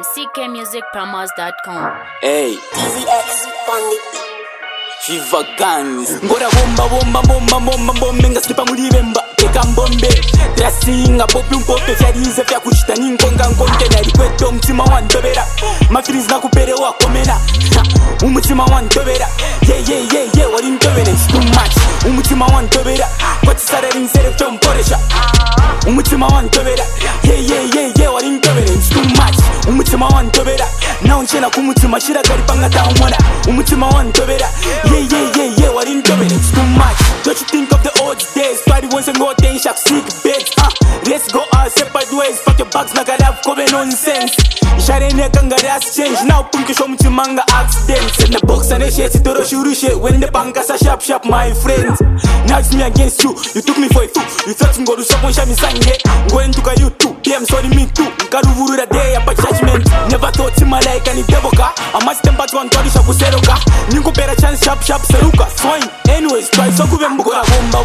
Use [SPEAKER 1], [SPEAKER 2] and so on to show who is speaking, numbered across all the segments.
[SPEAKER 1] ckmusicpromos.com.
[SPEAKER 2] Hey,
[SPEAKER 3] DZX Funny.
[SPEAKER 2] Fever Guns. Ngora bomba ngaslipa mulibemba eka mbombe drasinga popi umpope fyarize fyakuchita ninkonga nkonke nari kweto mtima wantobera mafirizi nakupere wakomena umutima wantobera yeah wari ntobere it's too much umutima wantobera kwatisarari nsere fyomporesha umutima wantobera yeah wari ntobere it's too much umutima wantobera nawo nchena kumutima shira kari pangata umona umutima wantobera yeah wari ntobere it's too much. Don't you think of the old days? Party once and go then shak sick beds. Let's go our separate ways. Fuck your bags, naga have come nonsense. Sharene kanga has changed. Now punky show manga accidents. In the box and the shit, it toro shuru shit. When the bankas are sharp, my friends. Now it's me against you. You took me for a fool. You thought you go to shop on Shami Sange. Going to you too. I'm sorry, me too. Karuvuru that day, apa judgment. Never thought you my like any devoka. I must temper to Antori Shapuseroka. Niko better chance, sharp, seruka. Swine. Anyways, try so good. Ngora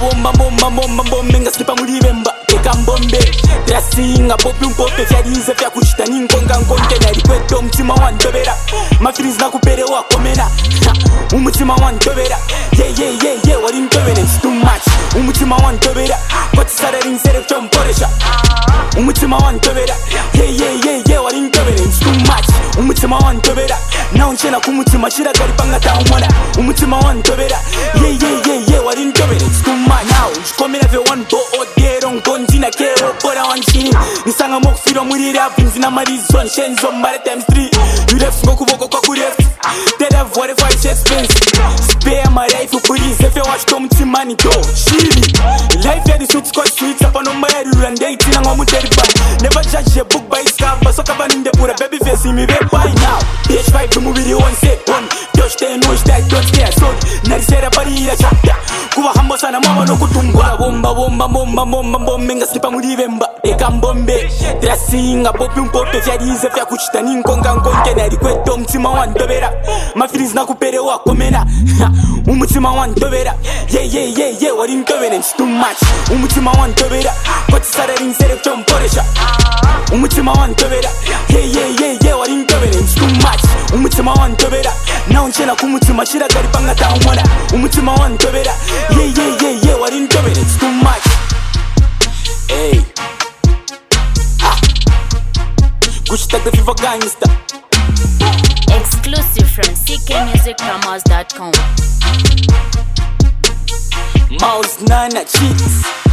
[SPEAKER 2] bomba ngaslipa mulibemba eka mbombe drasinga popi umpope fyarize fyakuchita ninkonga nkonke nari kweto mtima wantobera mafirizi nakupere wakomena umutima wantobera yeah wari ntobere it's too much umutima wantobera kwatisarari nsere fyomporesha umutima wantobera yeah wari ntobere it's too much umutima wantobera nawo nchena kumutima shira kari pangata umona umutima wantobera yeah wari ntobere it's too much. Now shikomera ve one bo odero ngonjina kero bora wanchini nisanga mokufiro muri rap nzina marizon shenzo mare times 3 you left ngokuboko kwa kureft that have what if I expense spare my life please if you watch come to money do shiri life ya the sweet scotch sweet up on my head and date na ngomuteri ban never judge a book by its cover so kabaninde pura baby face me be by now PS5 the movie one second just stay no stay don't care so narisera bari ya chapter kuba hambo sana mama no kutungwa bomba ngaslipa mulibemba eka mbombe drasinga popi umpope fyarize fyakuchita ninkonga nkonke nari kweto mtima wantobera mafirizi nakupere wakomena umutima wantobera yeah wari ntobere it's too much umutima wantobera kwatisarari nsere fyomporesha umutima wantobera yeah wari ntobere it's too much umutima wantobera nawo nchena kumutima shira kari pangata umona umutima wantobera yeah wari ntobere it's too much. Hey, Gucci tag the Fever Gangster.
[SPEAKER 1] Exclusive from ckmusicpromos.com.
[SPEAKER 2] Mouse Nana Cheats.